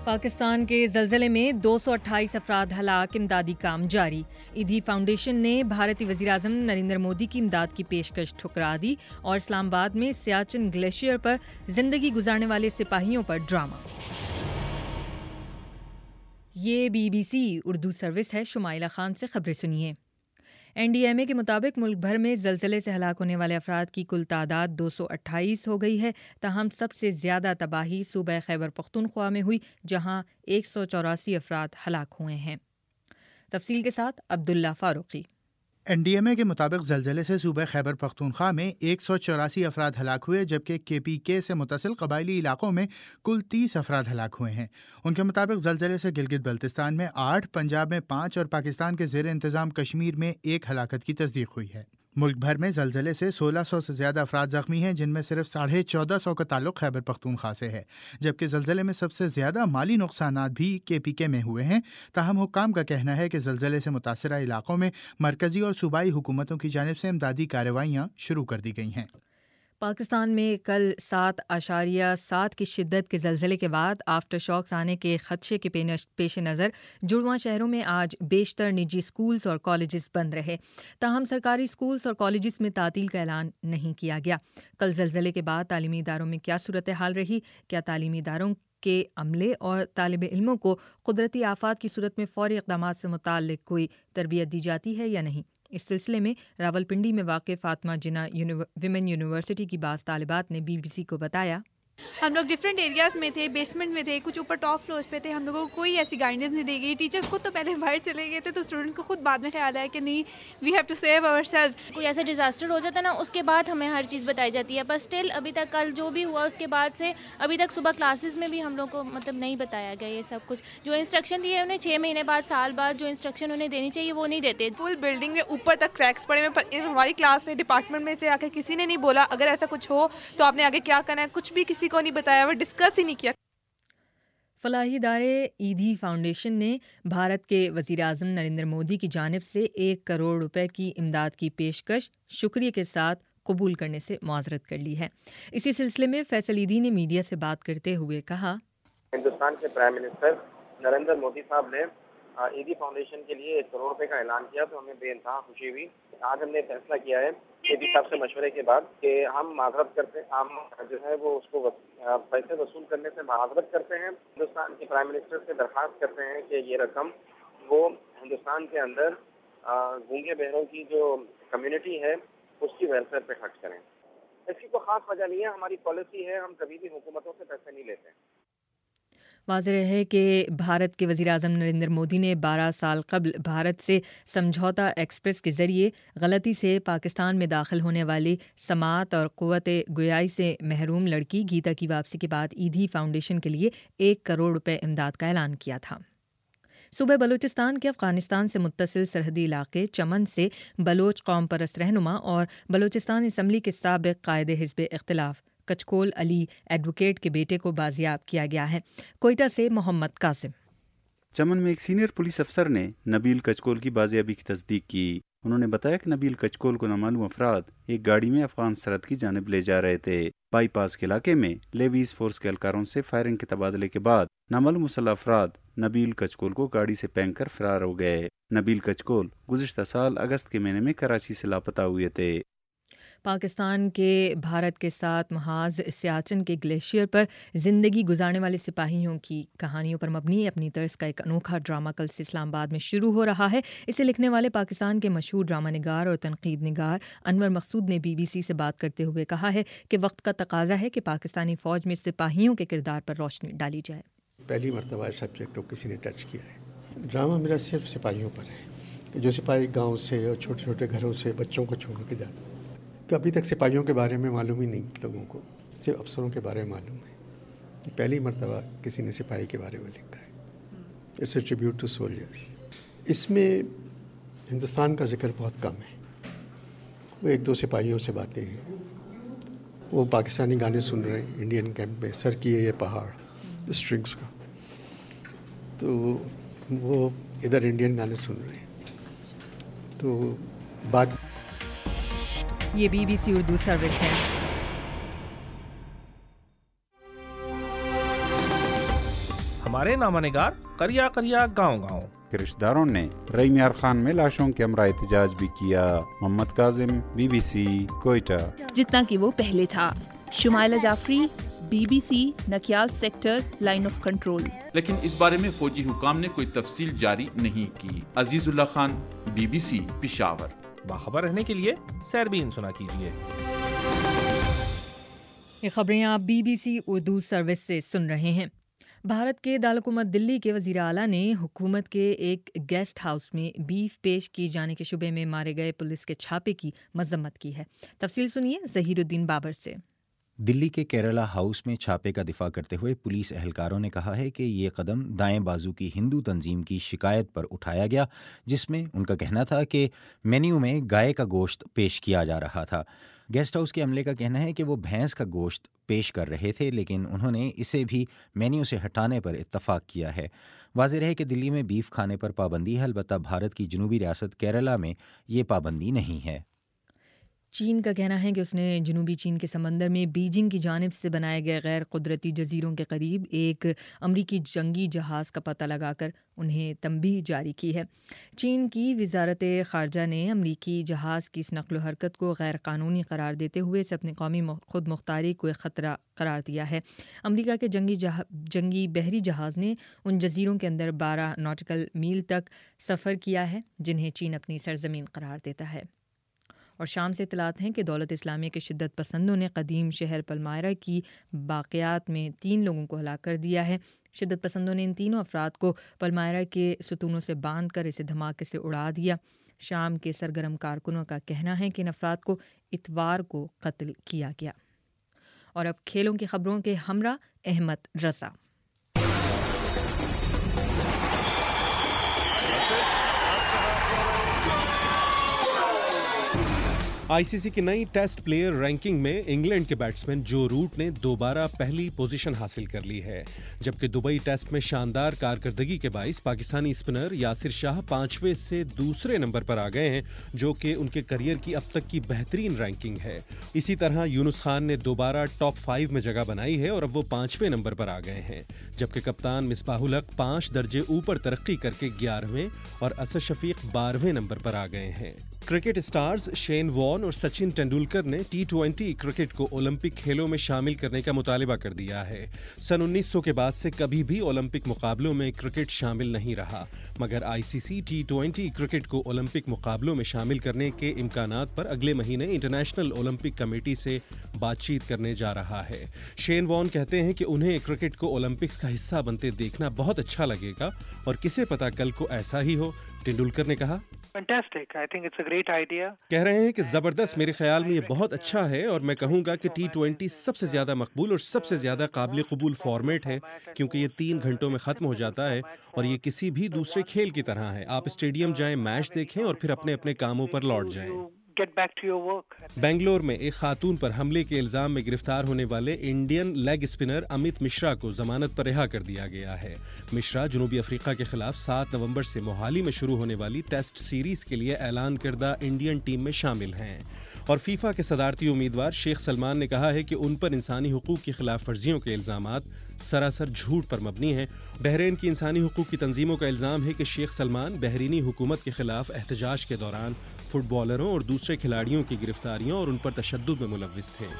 پاکستان کے زلزلے میں 228 افراد ہلاک، امدادی کام جاری۔ ایدھی فاؤنڈیشن نے بھارتی وزیراعظم نریندر مودی کی امداد کی پیشکش ٹھکرا دی، اور اسلام آباد میں سیاچن گلیشیئر پر زندگی گزارنے والے سپاہیوں پر ڈرامہ۔ یہ BBC اردو سروس ہے۔ شمائلہ خان سے خبریں سنیے۔ NDMA کے مطابق ملک بھر میں زلزلے سے ہلاک ہونے والے افراد کی کل تعداد 228 ہو گئی ہے، تاہم سب سے زیادہ تباہی صوبہ خیبر پختونخوا میں ہوئی، جہاں 184 افراد ہلاک ہوئے ہیں۔ تفصیل کے ساتھ عبداللہ فاروقی۔ NDMA کے مطابق زلزلے سے صوبہ خیبر پختونخوا میں 184 افراد ہلاک ہوئے، جبکہ KPK سے متصل قبائلی علاقوں میں کل 30 افراد ہلاک ہوئے ہیں۔ ان کے مطابق زلزلے سے گلگت بلتستان میں 8، پنجاب میں 5 اور پاکستان کے زیر انتظام کشمیر میں 1 ہلاکت کی تصدیق ہوئی ہے۔ ملک بھر میں زلزلے سے 1600 سے زیادہ افراد زخمی ہیں، جن میں صرف 1450 کا تعلق خیبر پختونخوا سے ہے، جبکہ زلزلے میں سب سے زیادہ مالی نقصانات بھی KPK میں ہوئے ہیں۔ تاہم حکام کا کہنا ہے کہ زلزلے سے متاثرہ علاقوں میں مرکزی اور صوبائی حکومتوں کی جانب سے امدادی کارروائیاں شروع کر دی گئی ہیں۔ پاکستان میں کل 7.7 کی شدت کے زلزلے کے بعد آفٹر شاکس آنے کے خدشے کے پیش نظر جڑواں شہروں میں آج بیشتر نجی اسکولز اور کالجز بند رہے، تاہم سرکاری اسکولز اور کالجز میں تعطیل کا اعلان نہیں کیا گیا۔ کل زلزلے کے بعد تعلیمی اداروں میں کیا صورتحال رہی؟ کیا تعلیمی اداروں کے عملے اور طالب علموں کو قدرتی آفات کی صورت میں فوری اقدامات سے متعلق کوئی تربیت دی جاتی ہے یا نہیں؟ اس سلسلے میں راولپنڈی میں واقع فاطمہ جناح ویمن یونیورسٹی کی بعض طالبات نے BBC کو بتایا، ہم لوگ ڈفرینٹ ایریاز میں تھے، بیسمنٹ میں تھے، کچھ اوپر ٹاپ فلورز پہ تھے، ہم لوگوں کو کوئی ایسی گائیڈنس نہیں دی گئی۔ ٹیچرز خود تو پہلے باہر چلے گئے تھے، تو اسٹوڈنٹس کو خود بعد میں خیال آیا کہ نہیں، we have to save our self. کوئی ایسا ڈیزاسٹر ہو جاتا ہے نا، اس کے بعد ہمیں ہر چیز بتائی جاتی ہے، پر اسٹل ابھی تک کل جو بھی ہوا اس کے بعد سے ابھی تک صبح کلاسز میں بھی ہم لوگ کو نہیں بتایا گیا یہ سب کچھ۔ جو انسٹرکشن دیے انہیں 6 مہینے بعد، سال بعد جو انسٹرکشن انہیں دینی چاہیے وہ نہیں دیتے۔ فل بلڈنگ میں اوپر تک کریکس پڑے ہوئے، پر ہماری کلاس میں ڈپارٹمنٹ میں سے آ کے کسی نے نہیں بولا اگر ایسا کچھ ہو تو آپ نے آگے کیا کرنا ہے، کچھ بھی کسی کو نہیں بتایا، وہ ڈسکس ہی نہیں کیا۔ فلاحی ادارے ایدھی فاؤنڈیشن نے بھارت کے وزیر اعظم نریندر مودی کی جانب سے 1 کروڑ روپے کی امداد کی پیشکش شکریہ کے ساتھ قبول کرنے سے معذرت کر لی ہے۔ اسی سلسلے میں فیصل ایدھی نے میڈیا سے بات کرتے ہوئے کہا، ہندوستان کے پرائم منسٹر نریندر مودی صاحب نے ایدھی فاؤنڈیشن کے لیے 1 کروڑ روپے کا اعلان کیا، تو ہمیں بے انتہا خوشی ہوئی۔ آج ہم نے فیصلہ کیا ہے ایدھی صاحب سے مشورے کے بعد کہ ہم معذرت کرتے ہیں، ہم جو ہے وہ اس کو پیسے وصول کرنے سے معذرت کرتے ہیں۔ ہندوستان کے پرائم منسٹر سے درخواست کرتے ہیں کہ یہ رقم وہ ہندوستان کے اندر گونگے بہروں کی جو کمیونٹی ہے اس کی ویلفیئر پہ خرچ کریں۔ اس کی کوئی خاص وجہ نہیں ہے، ہماری پالیسی ہے، ہم کبھی بھی حکومتوں سے پیسے نہیں لیتے۔ واضح ہے کہ بھارت کے وزیر اعظم نریندر مودی نے 12 سال قبل بھارت سے سمجھوتا ایکسپریس کے ذریعے غلطی سے پاکستان میں داخل ہونے والی سماعت اور قوت گویائی سے محروم لڑکی گیتا کی واپسی کے بعد ایدھی فاؤنڈیشن کے لیے 1 کروڑ روپے امداد کا اعلان کیا تھا۔ صوبہ بلوچستان کے افغانستان سے متصل سرحدی علاقے چمن سے بلوچ قوم پرست رہنما اور بلوچستان اسمبلی کے سابق قائد حزب اختلاف کچکول علی ایڈوکیٹ کے بیٹے کو بازیاب کیا گیا ہے۔ کوئٹہ سے محمد قاسم۔ چمن میں ایک سینئر پولیس افسر نے نبیل کچکول کی بازیابی کی تصدیق کی۔ انہوں نے بتایا کہ نبیل کچکول کو نامعلوم افراد ایک گاڑی میں افغان سرحد کی جانب لے جا رہے تھے۔ بائی پاس کے علاقے میں لیویز فورس کے اہلکاروں سے فائرنگ کے تبادلے کے بعد نامعلوم مسلح افراد نبیل کچکول کو گاڑی سے پھینک کر فرار ہو گئے۔ نبیل کچکول گزشتہ سال اگست کے مہینے میں کراچی سے لاپتہ ہوئے تھے۔ پاکستان کے بھارت کے ساتھ محاذ سیاچن کے گلیشیئر پر زندگی گزارنے والے سپاہیوں کی کہانیوں پر مبنی اپنی طرز کا ایک انوکھا ڈرامہ کل سے اسلام آباد میں شروع ہو رہا ہے۔ اسے لکھنے والے پاکستان کے مشہور ڈرامہ نگار اور تنقید نگار انور مقصود نے BBC سے بات کرتے ہوئے کہا ہے کہ وقت کا تقاضا ہے کہ پاکستانی فوج میں سپاہیوں کے کردار پر روشنی ڈالی جائے۔ پہلی مرتبہ سبجیکٹ کو کسی نے ٹچ کیا ہے۔ ڈرامہ میرا صرف سپاہیوں پر ہے کہ جو سپاہی گاؤں سے اور چھوٹے چھوٹے گھروں سے بچوں کو چھوڑ کے جاتے، تو ابھی تک سپاہیوں کے بارے میں معلوم ہی نہیں لوگوں کو، صرف افسروں کے بارے میں معلوم ہے۔ پہلی مرتبہ کسی نے سپاہی کے بارے میں لکھا ہے۔ It's a tribute to soldiers. اس میں ہندوستان کا ذکر بہت کم ہے۔ وہ 1-2 سپاہیوں سے باتیں ہیں، وہ پاکستانی گانے سن رہے ہیں انڈین کیمپ میں، سر کیے یہ پہاڑ اسٹرنگس کا، تو وہ ادھر انڈین گانے سن رہے ہیں۔ تو بات یہ BBC اردو سروس ہے۔ हमारे नामानिगार करिया करिया गाँव गाँव। رشتہ داروں نے رئی میار خان میں لاشوں کے ہمراہ احتجاج بھی کیا۔ محمد کاظم، BBC کوئٹہ۔ جتنا کہ وہ پہلے تھا۔ Shumaila Jafri, BBC Nakyal sector line of control. لیکن اس بارے میں فوجی حکام نے کوئی تفصیل جاری نہیں کی۔ عزیز اللہ خان، BBC پشاور۔ باخبر رہنے کے لیے سیربین سنا کیجیے۔ یہ خبریں آپ BBC اردو سروس سے سن رہے ہیں۔ بھارت کے دارالحکومت دلی کے وزیر اعلیٰ نے حکومت کے ایک گیسٹ ہاؤس میں بیف پیش کیے جانے کے شبے میں مارے گئے پولیس کے چھاپے کی مذمت کی ہے۔ تفصیل سنیے ظہیر الدین بابر سے۔ دلی کے کیرلا ہاؤس میں چھاپے کا دفاع کرتے ہوئے پولیس اہلکاروں نے کہا ہے کہ یہ قدم دائیں بازو کی ہندو تنظیم کی شکایت پر اٹھایا گیا، جس میں ان کا کہنا تھا کہ مینیو میں گائے کا گوشت پیش کیا جا رہا تھا۔ گیسٹ ہاؤس کے عملے کا کہنا ہے کہ وہ بھینس کا گوشت پیش کر رہے تھے، لیکن انہوں نے اسے بھی مینیو سے ہٹانے پر اتفاق کیا ہے۔ واضح رہے کہ دلی میں بیف کھانے پر پابندی ہے، البتہ بھارت کی جنوبی ریاست کیرلا میں یہ پابندی نہیں ہے۔ چین کا کہنا ہے کہ اس نے جنوبی چین کے سمندر میں بیجنگ کی جانب سے بنائے گئے غیر قدرتی جزیروں کے قریب ایک امریکی جنگی جہاز کا پتہ لگا کر انہیں تنبیہ جاری کی ہے۔ چین کی وزارت خارجہ نے امریکی جہاز کی اس نقل و حرکت کو غیر قانونی قرار دیتے ہوئے اسے اپنی قومی خود مختاری کو ایک خطرہ قرار دیا ہے۔ امریکہ کے جنگی بحری جہاز نے ان جزیروں کے اندر 12 ناٹیکل میل تک سفر کیا ہے جنہیں چین اپنی سرزمین قرار دیتا ہے۔ اور شام سے اطلاعات ہیں کہ دولت اسلامیہ کے شدت پسندوں نے قدیم شہر پلمائرہ کی باقیات میں 3 لوگوں کو ہلاک کر دیا ہے۔ شدت پسندوں نے ان تینوں افراد کو پلمائرہ کے ستونوں سے باندھ کر اسے دھماکے سے اڑا دیا۔ شام کے سرگرم کارکنوں کا کہنا ہے کہ ان افراد کو اتوار کو قتل کیا گیا۔ اور اب کھیلوں کی خبروں کے ہمراہ احمد رضا۔ آئی سی سی کی نئی ٹیسٹ پلیئر رینکنگ میں انگلینڈ کے بیٹسمین جو روٹ نے دوبارہ پہلی پوزیشن حاصل کر لی ہے، جبکہ دبئی ٹیسٹ میں شاندار کارکردگی کے باعث پاکستانی اسپنر یاسر شاہ 5ویں سے دوسرے نمبر پر آ گئے ہیں، جو کہ ان کے کریئر کی اب تک کی بہترین رینکنگ ہے۔ اسی طرح یونس خان نے دوبارہ ٹاپ 5 میں جگہ بنائی ہے اور اب وہ 5ویں نمبر پر آ گئے ہیں، جبکہ کپتان مصباح الحق 5 درجے اوپر ترقی کر کے 11ویں اور اسد شفیق 12ویں نمبر پر آ گئے ہیں۔ کرکٹ اسٹارز شین وارن اور سچن ٹینڈولکر نے T20 کرکٹ کو اولمپک کھیلوں میں شامل کرنے کا مطالبہ کر دیا ہے۔ سن 1900 کے بعد سے کبھی بھی اولمپک مقابلوں میں کرکٹ شامل نہیں رہا، مگر آئی سی سی T20 کرکٹ کو اولمپک مقابلوں میں شامل کرنے کے امکانات پر اگلے مہینے انٹرنیشنل اولمپک کمیٹی سے بات چیت کرنے جا رہا ہے۔ شین وارن کہتے ہیں کہ انہیں کرکٹ کو اولمپکس کا حصہ بنتے دیکھنا بہت اچھا لگے گا اور کسے پتا کل کو ایسا ہی ہو۔ ٹینڈولکر نے کہا، کہہ رہے ہیں کہ زبردست، میرے خیال میں یہ بہت اچھا ہے اور میں کہوں گا کہ T20 سب سے زیادہ مقبول اور سب سے زیادہ قابل قبول فارمیٹ ہے، کیونکہ یہ 3 گھنٹوں میں ختم ہو جاتا ہے اور یہ کسی بھی دوسرے کھیل کی طرح ہے۔ آپ اسٹیڈیم جائیں، میچ دیکھیں اور پھر اپنے اپنے کاموں پر لوٹ جائیں۔ بنگلور میں ایک خاتون پر حملے کے الزام میں گرفتار ہونے والے Indian league spinner Amit Mishra کو ضمانت پر رہا کر دیا گیا ہے۔ مشرا جنوبی افریقہ کے خلاف 7 نومبر سے موہالی میں شروع ہونے والی ٹیسٹ سیریز کے لیے اعلان کردہ انڈین ٹیم میں شامل ہیں۔ اور فیفا کے صدارتی امیدوار شیخ سلمان نے کہا ہے کہ ان پر انسانی حقوق کی خلاف ورزیوں کے الزامات سراسر جھوٹ پر مبنی ہیں۔ بحرین کی انسانی حقوق کی تنظیموں کا الزام ہے کہ شیخ سلمان بحرینی حکومت کے خلاف احتجاج کے دوران فٹ بالروں اور دوسرے کھلاڑیوں کی گرفتاریوں اور ان پر تشدد میں ملوث تھے۔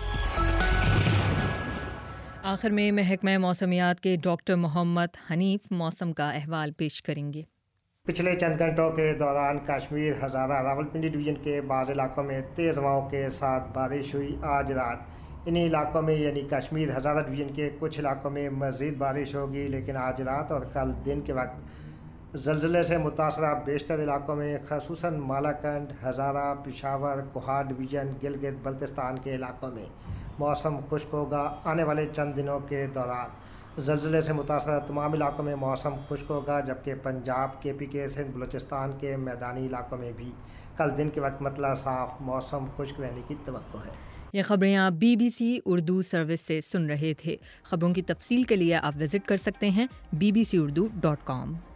آخر میں محکمہ موسمیات کے ڈاکٹر محمد حنیف موسم کا احوال پیش کریں گے۔ پچھلے چند گھنٹوں کے دوران کشمیر، ہزارہ، راولپنڈی ڈویژن کے بعض علاقوں میں تیز ہواؤں کے ساتھ بارش ہوئی۔ آج رات انہی علاقوں میں یعنی کشمیر، ہزارہ ڈویژن کے کچھ علاقوں میں مزید بارش ہوگی، لیکن آج رات اور کل دن کے وقت زلزلے سے متاثرہ بیشتر علاقوں میں خصوصاً مالاکنڈ، ہزارہ، پشاور، کوہاٹ ڈویژن، گلگت بلتستان کے علاقوں میں موسم خشک ہوگا۔ آنے والے چند دنوں کے دوران زلزلے سے متاثرہ تمام علاقوں میں موسم خشک ہوگا، جبکہ پنجاب، KPK، سندھ، بلوچستان کے میدانی علاقوں میں بھی کل دن کے وقت مطلع صاف موسم خشک رہنے کی توقع ہے۔ یہ خبریں آپ BBC اردو سروس سے سن رہے تھے۔ خبروں کی تفصیل کے لیے آپ وزٹ کر سکتے ہیں bbcurdu.com۔